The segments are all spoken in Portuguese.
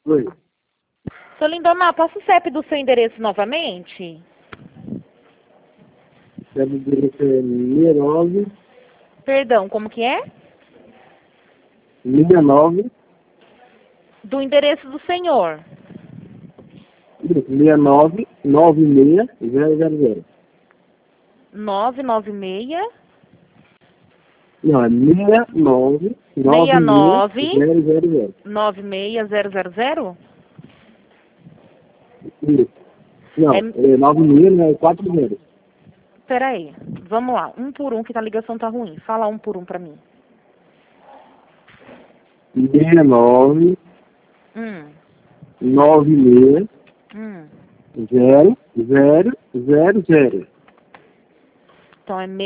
Oi. Seu Lindomar, passa o CEP do seu endereço novamente? Deve dizer que é 69, Perdão, como que é? 69, Do endereço do senhor. 69, 96, 000. 996 Não, é 69, 69 96, 000. 96000? Isso. Não, É, é 96, né? 40. peraí, vamos lá, um por um, que a ligação tá ruim. Fala um por um pra mim. 69, Hum, 96, hum. 000. Então é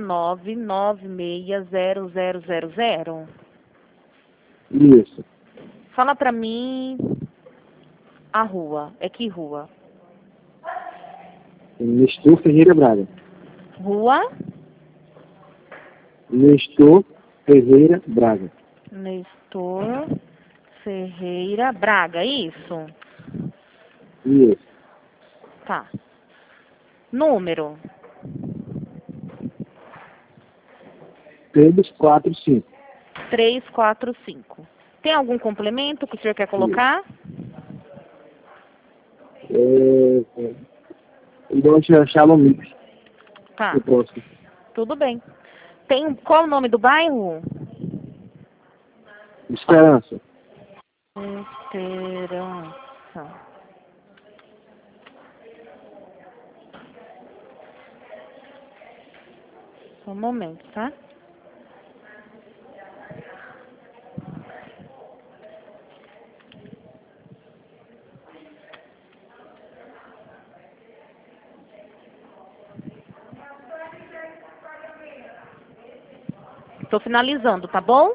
6996000. Isso. Fala pra mim a rua. É que rua? Nestor Ferreira Braga. Rua Nestor Ferreira Braga. Nestor Ferreira Braga, isso? Isso. Tá. Número 345. 345. Tem algum complemento que o senhor quer colocar? Igual tinha Shalom Mix. Tá, Eu posso. tudo bem. Tem qual o nome do bairro? Esperança. Esperança. Só um momento, tá? Tô finalizando, tá bom?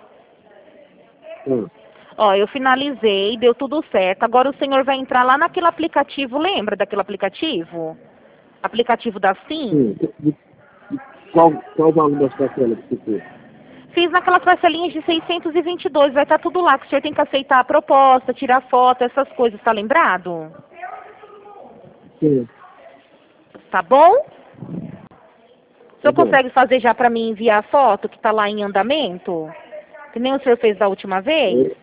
Ó, eu finalizei, deu tudo certo. Agora o senhor vai entrar lá naquele aplicativo, lembra daquele aplicativo? Aplicativo da SIM? Sim. Qual o valor das parcelas que você fez? Fiz naquelas parcelinhas de 622, vai estar tudo lá, que o senhor tem que aceitar a proposta, tirar foto, essas coisas, tá lembrado? Sim. Tá bom? O senhor bom. consegue fazer já pra mim enviar a foto que tá lá em andamento? Que nem o senhor fez da última vez?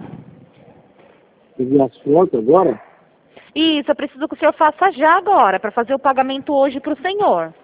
Você viu as fotos agora? Isso, eu preciso que o senhor faça já agora, pra fazer o pagamento hoje pro senhor.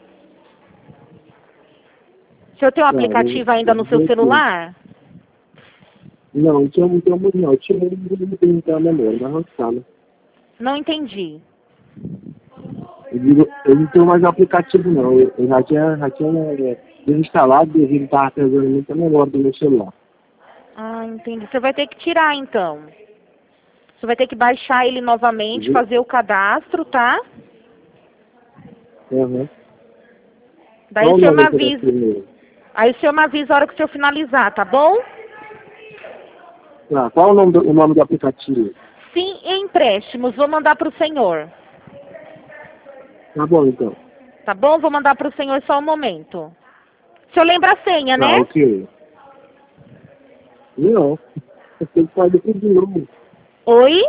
O senhor tem um aplicativo ainda no seu celular? Não tinha muito, não. Eu tinha muito a memória, mas avançada. Não entendi. Eu digo, eu não tenho mais aplicativo, não. Eu já tinha desinstalado e ele estava pesando muita memória do meu celular. Ah, entendi. Você vai ter que tirar, então. Você vai ter que baixar ele novamente, Uhum. fazer o cadastro, tá? Uhum. Daí Qual o o senhor me nome do avisa. primeiro? Aí o senhor me avisa a hora que o senhor finalizar, tá bom? Ah, qual o nome do aplicativo? Sim, empréstimos. Vou mandar pro senhor. Tá bom, então. Tá bom? Vou mandar pro senhor só um momento. O senhor lembra a senha, Tá, né? ok. Não. Eu tenho que fazer tudo de novo. Oi?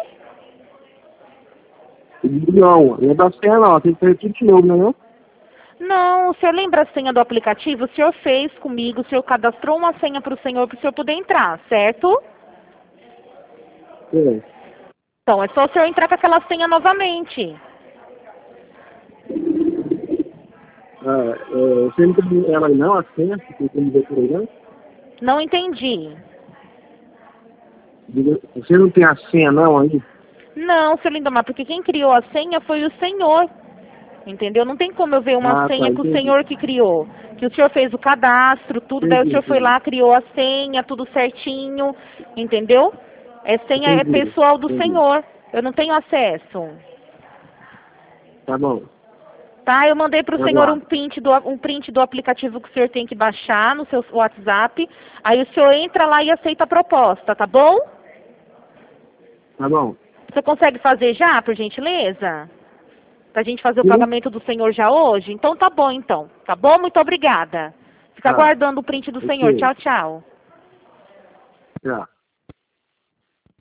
Não é da senha, não. Tem que fazer tudo de novo, não é? Não, o senhor lembra a senha do aplicativo? O senhor fez comigo, o senhor cadastrou uma senha pro senhor poder entrar, certo? É. Então, é só o senhor entrar com aquela senha novamente. Você não tem ela aí, não, a senha? Que tem que ver por aí, não? Não entendi. Você não tem a senha, não, aí? Não, seu Lindomar, porque quem criou a senha foi o senhor. Entendeu? Não tem como eu ver uma Ah, tá, senha que o entendi. senhor que criou. Que o senhor fez o cadastro, tudo, daí o senhor foi lá, criou a senha, tudo certinho, entendeu? É senha é Entendi, pessoal do entendi. senhor. Eu não tenho acesso. Tá bom. Tá? Eu mandei para o Eu senhor aguardo. um print do aplicativo que o senhor tem que baixar no seu WhatsApp. Aí o senhor entra lá e aceita a proposta, tá bom? Tá bom. Você consegue fazer já, por gentileza? Pra gente fazer o Sim? pagamento do senhor já hoje? Então tá bom, então. Tá bom? Muito obrigada. Fica Tá. aguardando o print do senhor. Ok. Tchau, tchau. Tá.